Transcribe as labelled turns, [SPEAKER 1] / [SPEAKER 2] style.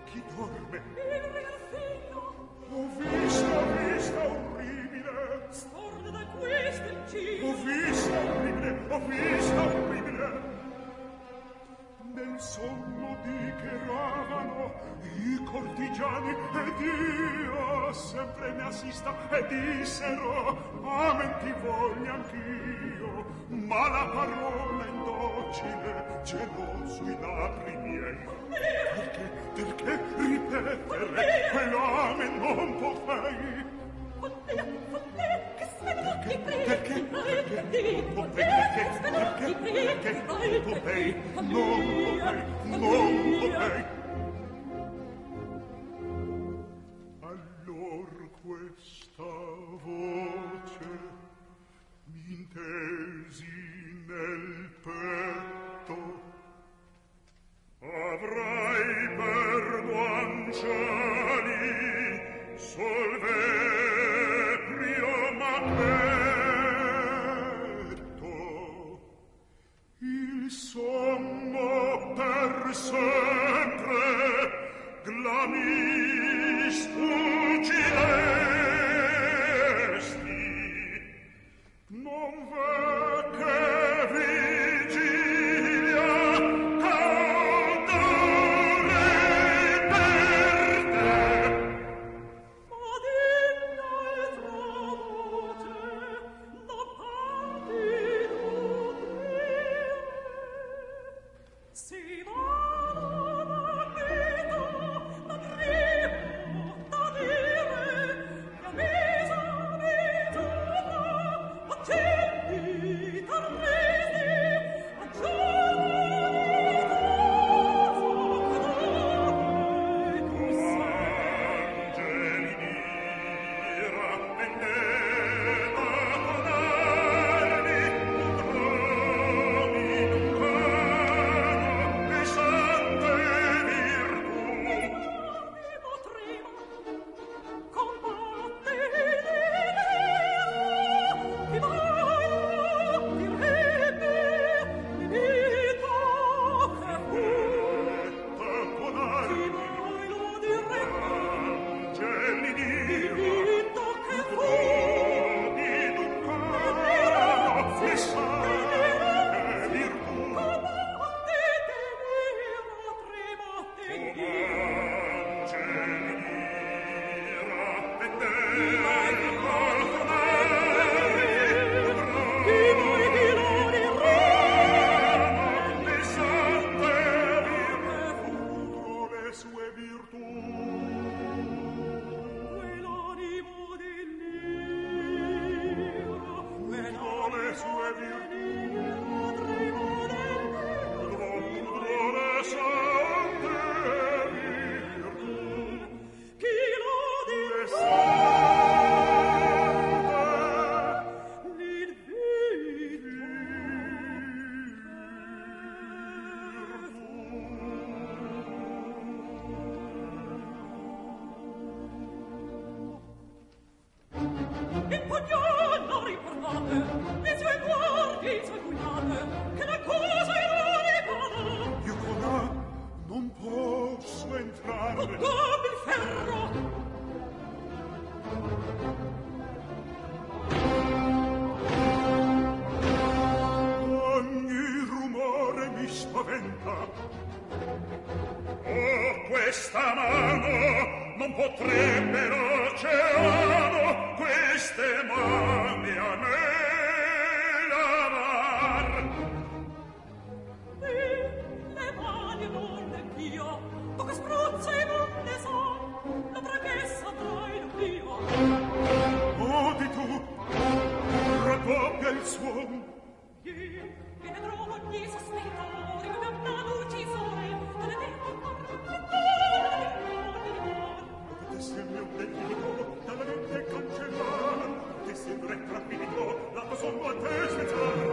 [SPEAKER 1] Chi dorme?
[SPEAKER 2] Il ragazzino.
[SPEAKER 1] Ho visto orribile.
[SPEAKER 2] Storno da questo il cielo.
[SPEAKER 1] Ho visto orribile. Nel sonno dichiaravano i cortigiani ed io sempre ne assista e dissero amen ti voglio anch'io, ma la parola indocile gelò sui labbri miei. Perché ripetere quell'amen non potei?
[SPEAKER 2] Che spedocchi pregi.
[SPEAKER 1] Perché non potei? Allor questa voce m'intesi nel petto. Avrai per guanciali Solvetrio Macbetto, il sonno per sempre glamis uccidesti, non v'è che vigilia caudale per te.
[SPEAKER 2] Ma digna altra voce, da parti d'udire, si va da vita, da primo, da dire, la mesa vituta, accendi, tarresi, a
[SPEAKER 1] questa mano non potrebbe l'oceano queste mani a me lavar.
[SPEAKER 2] Le mani non neanch'io, tu che spruzzi non ne so, la premessa trai l'oblio.
[SPEAKER 1] Odi tu, raddoppia il suon.
[SPEAKER 2] Che ne trovo ogni sospetto, ricordando uccisore, te ne devo
[SPEAKER 1] potesse il mio delitto dalla mente cancellare, potesse il re rapito, la tua somma a te svezzare.